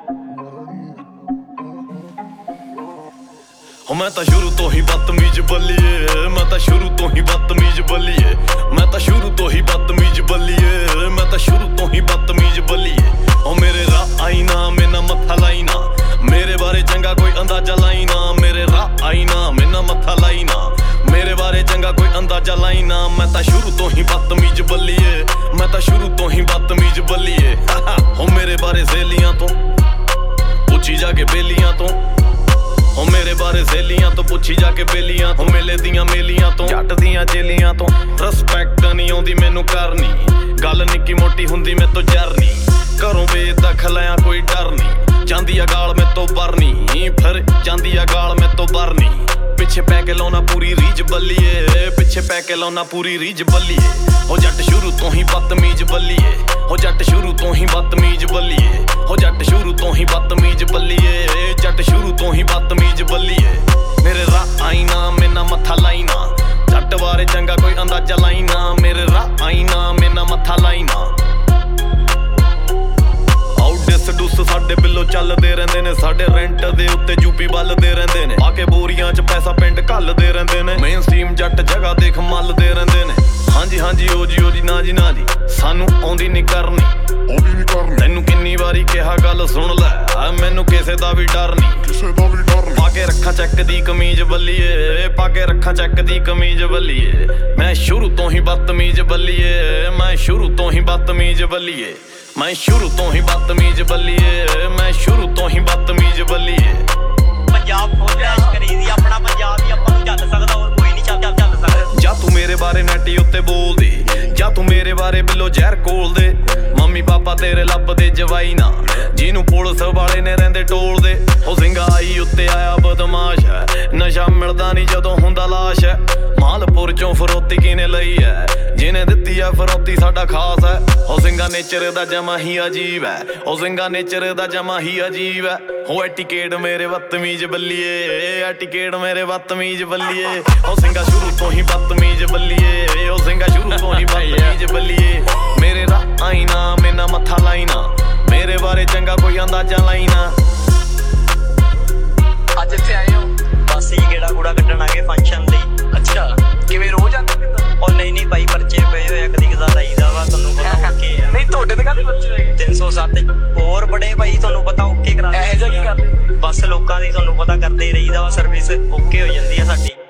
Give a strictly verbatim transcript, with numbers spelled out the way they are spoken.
मैं तो शुरू तो ही बदतमीज बल्लिए, मैं तो शुरू तो ही बदतमीज बल्लिए, मैं तो शुरू तो ही बदतमीज बल्लिए, मैं तो शुरू तो ही बदतमीज बल्लिए। ओ मेरे राह आई ना मेना मत्था लाई ना, मेरे बारे चंगा कोई अंदाजा लाई ना, मेरे राह आई ना मेना मत्था लाई ना, मेरे बारे चंगा कोई अंदाजा लाई ना। मैं तो शुरू तो ही बदतमीज बल्लिए, मैं तो शुरू तो ही बदतमीज बल्लिए। ओ मेरे बारे सहेलियां तो पुछी जाके बेलियां तो, ओ मेरे बारे सहेलियां तो पुछी जाके बेलियां तो, मेले दियां मेलियां तो जट दियां जेलियां तो। रिस्पैक्ट नहीं आउंदी मैनू करनी, गल निक्की मोटी हुंदी मैं तो जरनी, घरों बेदखल आ कोई डर नहीं, जांदी आ गाल मैं तो बरनी, फिर जांदी आ गाल मैं तो बरनी। पिछे पै के लाउना पूरी रीज बल्लिए, पिछे पै के लाउना पूरी रीज बल्लिए। हो जट शुरू तो ही बदतमीज बल्लिए, हो जट शुरू तो ही बदतमीज बल्लिए, हो जट शुरू तो ही बदतमीज बल्लिए, जट शुरू तो ही बदतमीज बल्लिए। मेरे राह आई ना मेना मत्था लाई ना, जट बारे चंगा कोई अंदाजा लाई ना, मेरे राह आई ना मेना मत्था लाई ना। डिस डुस साडे बिल्लो चलदे रहिंदे ने, साडे रेंट दे उत्ते यूपी बलदे रहिंदे ने, आके बोरियां च पैसा पिंड घलदे रहिंदे ने, मेन स्ट्रीम जट जगह देख मलदे रहिंदे ने। हां जी हां जी ओ जी ओ जी ना जी ना जी, सानू आउंदी नहीं करनी, आउंदी नहीं करनी। तैनू किन्नी वारी कहा गल सुन लै, मैनू किसे दा भी डर नहीं, किसे दा भी डर नहीं। पाके रखा चैक दी कमीज बल्लिए, पाके रखा चैक दी कमीज बल्लिए। मैं शुरू तो ही बदतमीज बल्लिए, मैं शुरू तो ही बदतमीज बल्लिए, मैं शुरू तो ही बदतमीज बल्लिए, मैं शुरू तो ही बदतमीज बल्लिए। पंजाब फुल ऐश करीदी, अपना पंजाब ही आपां नूं चल सकदा, और कोई नहीं चल चल चल सकदा। जा तू मेरे बारे नैटी उत्ते बोल दे, जा तू मेरे बारे बिल्लो जहर कोल दे, मम्मी पापा तेरे लब दे जवाई ना, जिनू पुलिस वाले ने रहिंदे टोल दे। ओ सिंगा आई उत्ते आया बदमाश है, नशा मिलदा नहीं जदों हुंदा लाश है, मालपुर चों फरोती किने लई है, जिने दित्ती है फरोती साडा खास है। ओ सिंगा नेचर दा जमा ही अजीब है, ओ सिंगा नेचर दा जमा ही अजीब है। हो एटिकेट मेरे बदतमीज बल्लिए, एटिकेट मेरे बदतमीज बल्लिए। ओ सिंगा शुरू तो ही बदतमीज बल्लिए, ओ सिंगा शुरू तो ही बदतमीज बल्लिए। मेरे राह आई ना मेना मत्था लाई ना, मेरे बारे चंगा कोई अंदाजा लाई ना। ਅੱਜ ਇੱਥੇ ਆਏ ਹੋ? ਬਸ ਹੀ ਗੇੜਾ ਗੂੜਾ ਕੱਢਣ ਆ ਗਏ ਫੰਕਸ਼ਨ ਲਈ। ਅੱਛਾ, ਕਿਵੇਂ ਰੋਜ਼ ਆਉਂਦੇ ਕਿੱਦਾਂ? ਉਹ ਨਹੀਂ ਨਹੀਂ ਭਾਈ, ਪਰਚੇ ਪਏ ਹੋਏ ਆ, ਕਦੀ ਕਦਾ ਲਾਈਦਾ ਵਾ, ਤੁਹਾਨੂੰ ਪਤਾ ਓਕੇ ਆ। ਨਹੀਂ ਤੁਹਾਡੇ ਤੇ ਕਾਹਦੇ ਬੱਚੇ ਹੈਗੇ? ਤਿੰਨ ਸੌ ਸੱਤ ਹੋਰ ਬੜੇ ਭਾਈ, ਤੁਹਾਨੂੰ ਪਤਾ ਓਕੇ ਕਰਾ ਇਹੋ ਜਿਹਾ ਕੀ ਕਰਦੇ? ਬਸ ਲੋਕਾਂ ਦੀ ਤੁਹਾਨੂੰ ਪਤਾ ਕਰਦੇ ਹੀ ਰਹੀਦਾ ਵਾ, ਸਰਵਿਸ ਓਕੇ ਹੋ ਜਾਂਦੀ ਆ ਸਾਡੀ।